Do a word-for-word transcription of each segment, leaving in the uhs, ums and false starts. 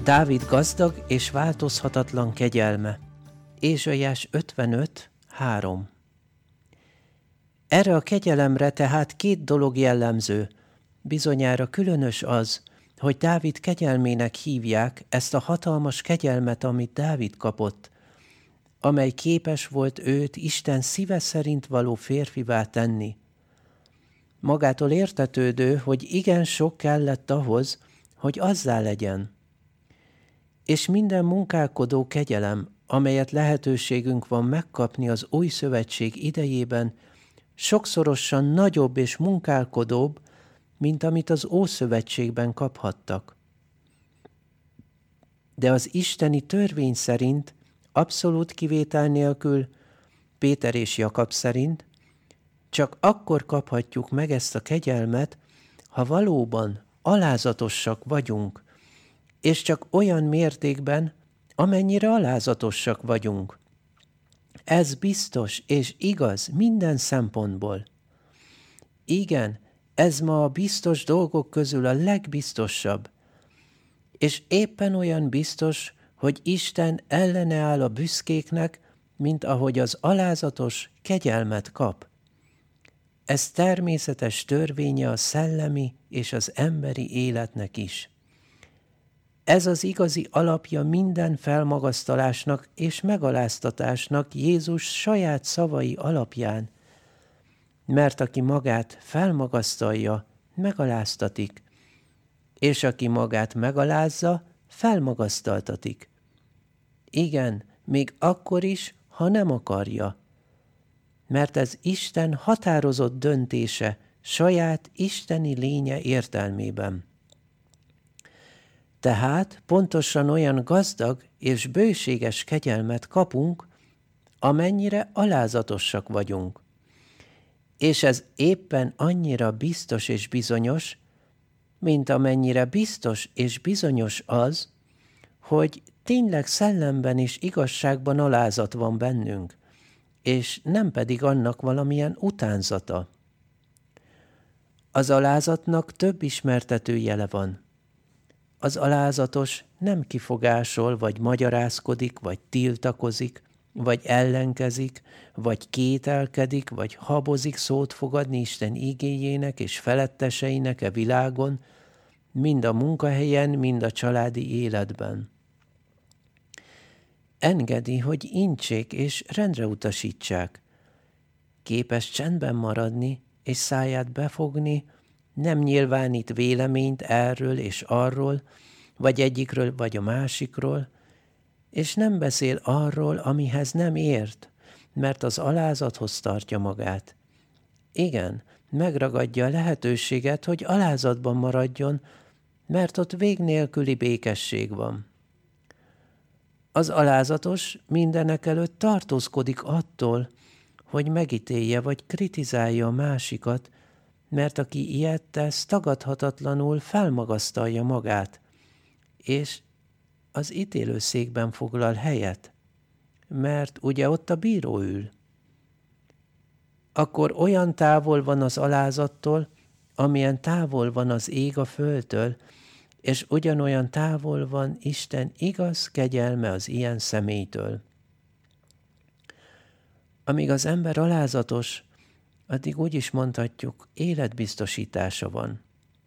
Dávid gazdag és változhatatlan kegyelme. Ézsaiás ötvenöt három. Erre a kegyelemre tehát két dolog jellemző. Bizonyára különös az, hogy Dávid kegyelmének hívják ezt a hatalmas kegyelmet, amit Dávid kapott, amely képes volt őt Isten szíve szerint való férfivá tenni. Magától értetődő, hogy igen sok kellett ahhoz, hogy azzá legyen. És minden munkálkodó kegyelem, amelyet lehetőségünk van megkapni az új szövetség idejében, sokszorosan nagyobb és munkálkodóbb, mint amit az Ószövetségben kaphattak. De az isteni törvény szerint, abszolút kivétel nélkül, Péter és Jakab szerint, csak akkor kaphatjuk meg ezt a kegyelmet, ha valóban alázatosak vagyunk, és csak olyan mértékben, amennyire alázatosak vagyunk. Ez biztos és igaz minden szempontból. Igen, ez ma a biztos dolgok közül a legbiztosabb, és éppen olyan biztos, hogy Isten ellene áll a büszkéknek, mint ahogy az alázatos kegyelmet kap. Ez természetes törvénye a szellemi és az emberi életnek is. Ez az igazi alapja minden felmagasztalásnak és megaláztatásnak Jézus saját szavai alapján, mert aki magát felmagasztalja, megaláztatik, és aki magát megalázza, felmagasztaltatik. Igen, még akkor is, ha nem akarja, mert ez Isten határozott döntése saját isteni lénye értelmében. Tehát pontosan olyan gazdag és bőséges kegyelmet kapunk, amennyire alázatosak vagyunk. És ez éppen annyira biztos és bizonyos, mint amennyire biztos és bizonyos az, hogy tényleg szellemben és igazságban alázat van bennünk, és nem pedig annak valamilyen utánzata. Az alázatnak több ismertető jele van. Az alázatos nem kifogásol, vagy magyarázkodik, vagy tiltakozik, vagy ellenkezik, vagy kételkedik, vagy habozik szót fogadni Isten igéjének és feletteseinek e világon, mind a munkahelyen, mind a családi életben. Engedi, hogy intsék és rendre utasítsák. Képes csendben maradni és száját befogni, nem nyilvánít véleményt erről és arról, vagy egyikről, vagy a másikról, és nem beszél arról, amihez nem ért, mert az alázathoz tartja magát. Igen, megragadja a lehetőséget, hogy alázatban maradjon, mert ott vég nélküli békesség van. Az alázatos mindenekelőtt tartózkodik attól, hogy megítélje vagy kritizálja a másikat, mert aki ilyet tesz, tagadhatatlanul felmagasztalja magát, és az ítélőszékben foglal helyet, mert ugye ott a bíró ül. Akkor olyan távol van az alázattól, amilyen távol van az ég a földtől, és ugyanolyan távol van Isten igaz kegyelme az ilyen személytől. Amíg az ember alázatos, addig úgy is mondhatjuk, életbiztosítása van.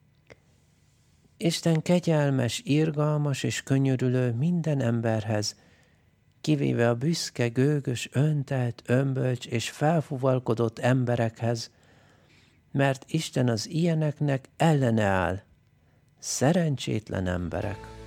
Isten kegyelmes, irgalmas és könyörülő minden emberhez, kivéve a büszke, gőgös, öntelt, ömbölcs és felfuvalkodott emberekhez, mert Isten az ilyeneknek ellene áll. Szerencsétlen emberek!